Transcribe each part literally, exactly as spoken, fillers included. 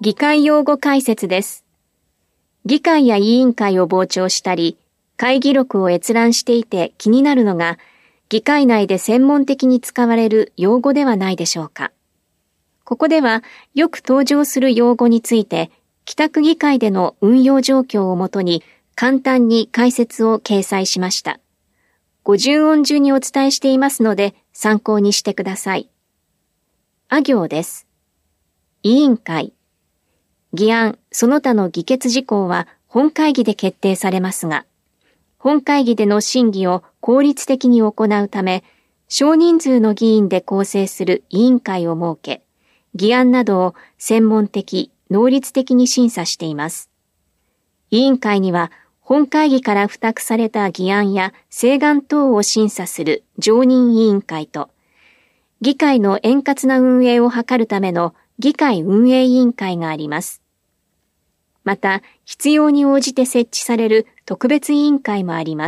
議会用語解説です。議会や委員会を傍聴したり、会議録を閲覧していて気になるのが、議会内で専門的に使われる用語ではないでしょうか。ここではよく登場する用語について、北区議会での運用状況をもとに簡単に解説を掲載しました。五十音順にお伝えしていますので参考にしてください。あ行です。委員会。議案、その他の議決事項は本会議で決定されますが、本会議での審議を効率的に行うため、少人数の議員で構成する委員会を設け、議案などを専門的、能率的に審査しています。委員会には、本会議から付託された議案や請願等を審査する常任委員会と、議会の円滑な運営を図るための議会運営委員会があります。また、必要に応じて設置される特別委員会もあります。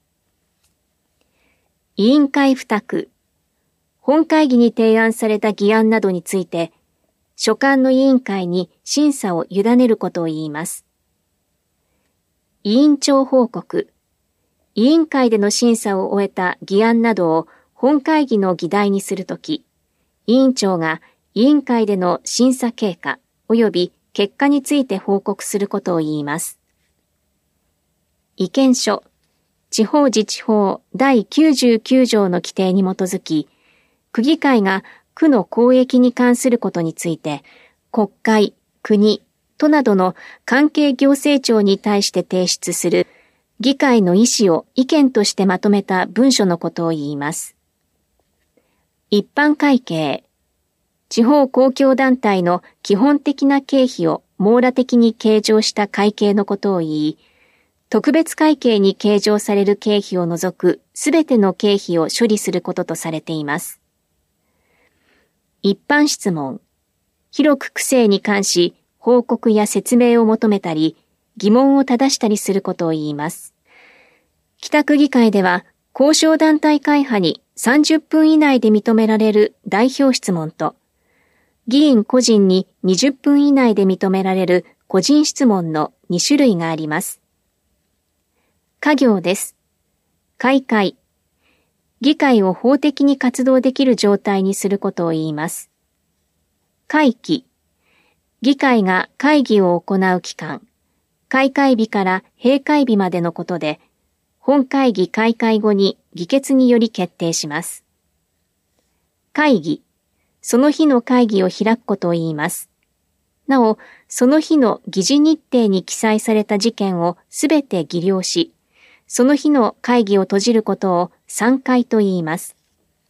委員会付託。本会議に提案された議案などについて、所管の委員会に審査を委ねることを言います。委員長報告。委員会での審査を終えた議案などを本会議の議題にするとき、委員長が委員会での審査経過及び結果について報告することを言います。意見書。地方自治法だいきゅうじゅうきゅう条の規定に基づき、区議会が区の公益に関することについて、国会、国、都などの関係行政庁に対して提出する議会の意思を意見としてまとめた文書のことを言います。一般会計。地方公共団体の基本的な経費を網羅的に計上した会計のことを言い、特別会計に計上される経費を除くすべての経費を処理することとされています。一般質問。広く区政に関し報告や説明を求めたり、疑問を正したりすることを言います。北区議会では、交渉団体会派にさんじゅっぷん以内で認められる代表質問と、議員個人ににじゅっぷん以内で認められる個人質問のに種類があります。か行です。開会。議会を法的に活動できる状態にすることを言います。会期。議会が会議を行う期間。開会日から閉会日までのことで、本会議開会後に議決により決定します。会議。その日の会議を開くことを言います。なお、その日の議事日程に記載された事件をすべて議了し、その日の会議を閉じることを散会と言います。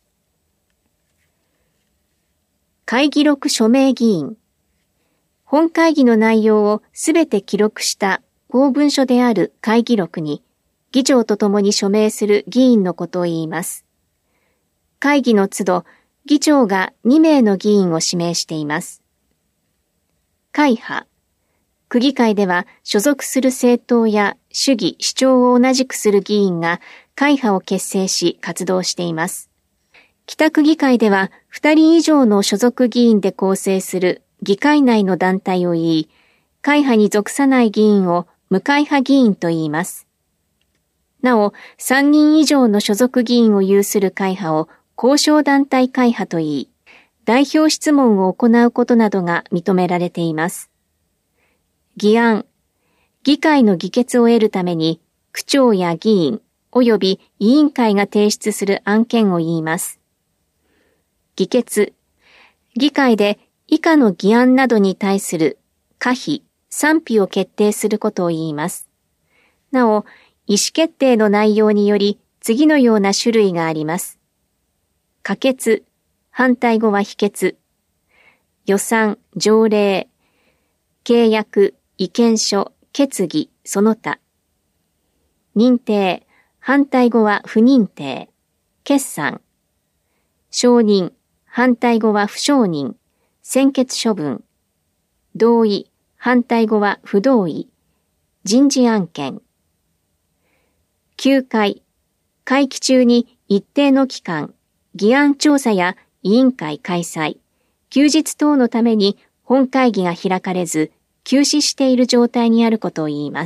会議録署名議員。本会議の内容をすべて記録した公文書である会議録に、議長とともに署名する議員のことを言います。会議の都度、議長がに名の議員を指名しています。会派。区議会では所属する政党や主義・主張を同じくする議員が会派を結成し活動しています。北区議会ではふたり以上の所属議員で構成する議会内の団体を言い、会派に属さない議員を無会派議員と言います。なお、さんにん以上の所属議員を有する会派を交渉団体会派と言い、代表質問を行うことなどが認められています。議案。議会の議決を得るために、区長や議員及び委員会が提出する案件を言います。議決。議会で以下の議案などに対する可否、賛否を決定することを言います。なお、意思決定の内容により次のような種類があります。可決、反対語は否決。予算、条例、契約、意見書、決議、その他。認定、反対語は不認定。決算。承認、反対語は不承認。専決処分。同意、反対語は不同意。人事案件。休会、会期中に一定の期間、議案調査や委員会開催、休日等のために本会議が開かれず、休止している状態にあることを言います。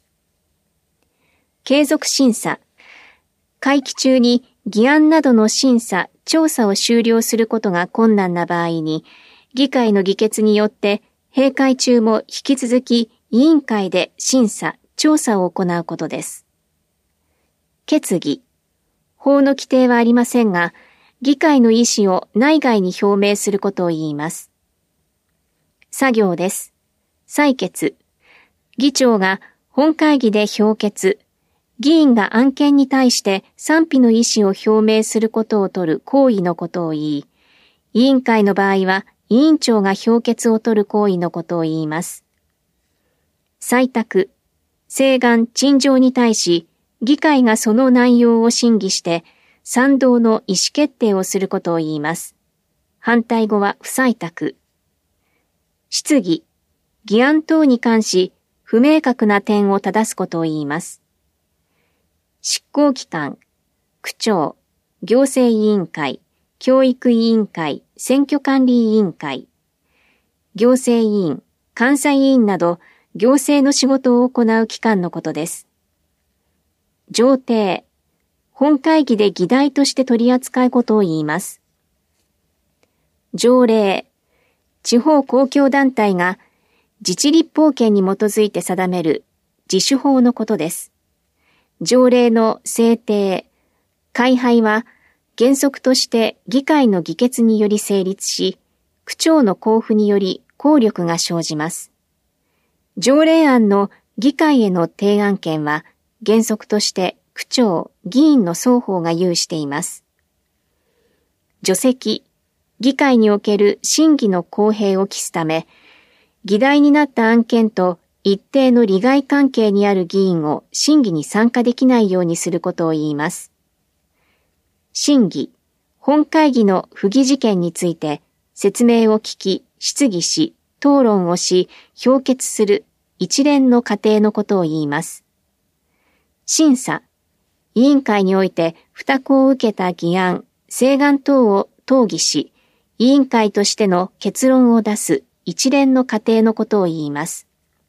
継続審査。会期中に議案などの審査、調査を終了することが困難な場合に、議会の議決によって閉会中も引き続き委員会で審査、調査を行うことです。決議。法の規定はありませんが、議会の意思を内外に表明することを言います。作業です。採決。議長が本会議で評決。議員が案件に対して賛否の意思を表明することを取る行為のことを言い、委員会の場合は委員長が評決を取る行為のことを言います。採択。請願・陳情に対し、議会がその内容を審議して、賛同の意思決定をすることを言います。反対語は不採択。質疑。議案等に関し、不明確な点を正すことを言います。執行機関、区長、行政委員会、教育委員会、選挙管理委員会、行政委員、監査委員など行政の仕事を行う機関のことです。条定、本会議で議題として取り扱うことを言います。条例、地方公共団体が自治立法権に基づいて定める自主法のことです。条例の制定、改廃は原則として議会の議決により成立し、区長の交付により効力が生じます。条例案の議会への提案権は原則として区長、議員の双方が有しています。除籍、議会における審議の公平を期すため、議題になった案件と一定の利害関係にある議員を審議に参加できないようにすることを言います。審議、本会議の不議事件について説明を聞き、質疑し、討論をし、評決する一連の過程のことを言います。審査、委員会において付託を受けた議案、請願等を討議し、委員会としての結論を出す一連の過程のことを言います。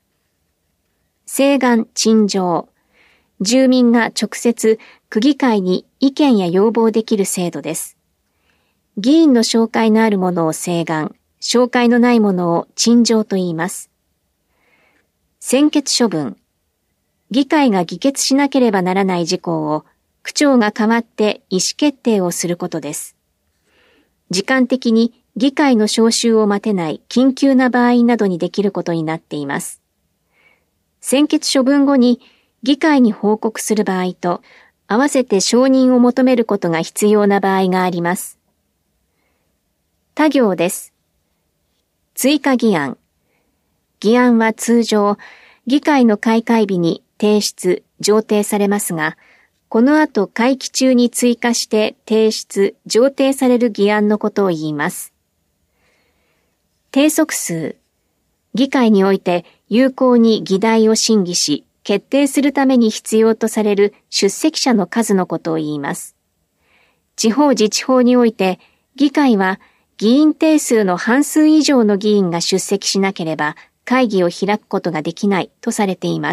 請願・陳情。住民が直接区議会に意見や要望できる制度です。議員の紹介のあるものを請願、紹介のないものを陳情と言います。専決処分。議会が議決しなければならない事項を区長が代わって意思決定をすることです。時間的に議会の招集を待てない緊急な場合などにできることになっています。専決処分後に議会に報告する場合と、合わせて承認を求めることが必要な場合があります。他行です。追加議案。議案は通常、議会の開会日に提出、上呈されますが、この後会期中に追加して提出、上呈される議案のことを言います。定則数。議会において有効に議題を審議し、決定するために必要とされる出席者の数のことを言います。地方自治法において、議会は議員定数の半数以上の議員が出席しなければ会議を開くことができないとされています。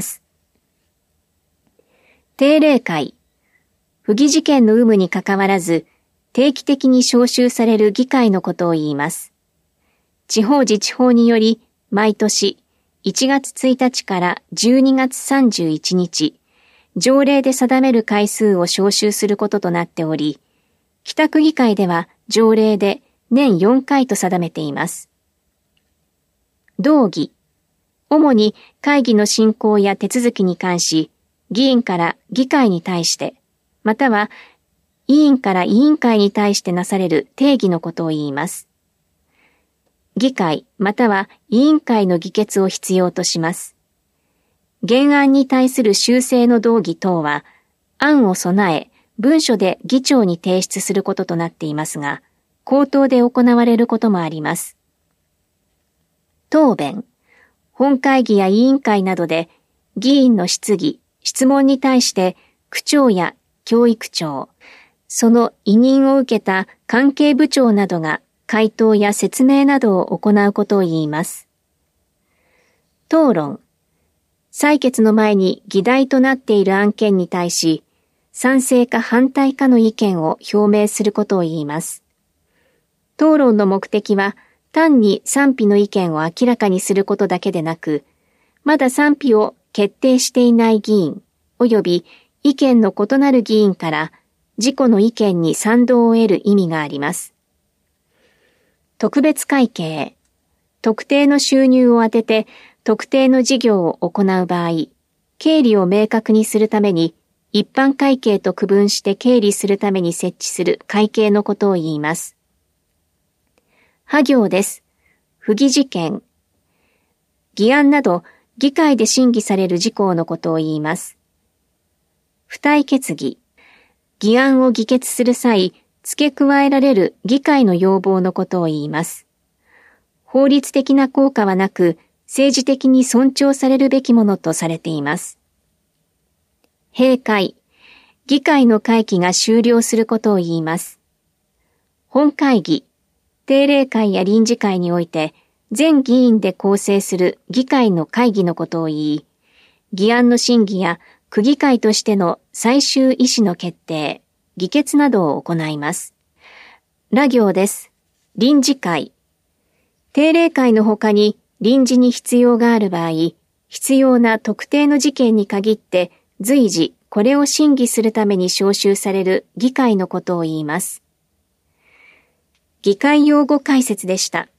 定例会。不議事件の有無にかかわらず、定期的に招集される議会のことを言います。地方自治法により、毎年いちがつついたちからじゅうにがつさんじゅういちにち、条例で定める回数を招集することとなっており、北区議会では条例で年よんかいと定めています。動議。主に会議の進行や手続きに関し、議員から議会に対して、または委員から委員会に対してなされる定義のことを言います。議会または委員会の議決を必要とします。原案に対する修正の動議等は、案を備え、文書で議長に提出することとなっていますが、口頭で行われることもあります。答弁。本会議や委員会などで、議員の質疑、質問に対して、区長や教育長、その委任を受けた関係部長などが回答や説明などを行うことを言います。討論。採決の前に議題となっている案件に対し、賛成か反対かの意見を表明することを言います。討論の目的は、単に賛否の意見を明らかにすることだけでなく、まだ賛否を決定していない議員、及び意見の異なる議員から自己の意見に賛同を得る意味があります。特別会計。特定の収入を当てて特定の事業を行う場合、経理を明確にするために一般会計と区分して経理するために設置する会計のことを言います。派行です。不議事件。議案など議会で審議される事項のことを言います。付帯決議。議案を議決する際、付け加えられる議会の要望のことを言います。法律的な効果はなく、政治的に尊重されるべきものとされています。閉会。議会の会期が終了することを言います。本会議。定例会や臨時会において、全議員で構成する議会の会議のことを言い、議案の審議や区議会としての最終意思の決定、議決などを行います。ら行です。臨時会。定例会の他に臨時に必要がある場合、必要な特定の事件に限って随時これを審議するために招集される議会のことを言います。議会用語解説でした。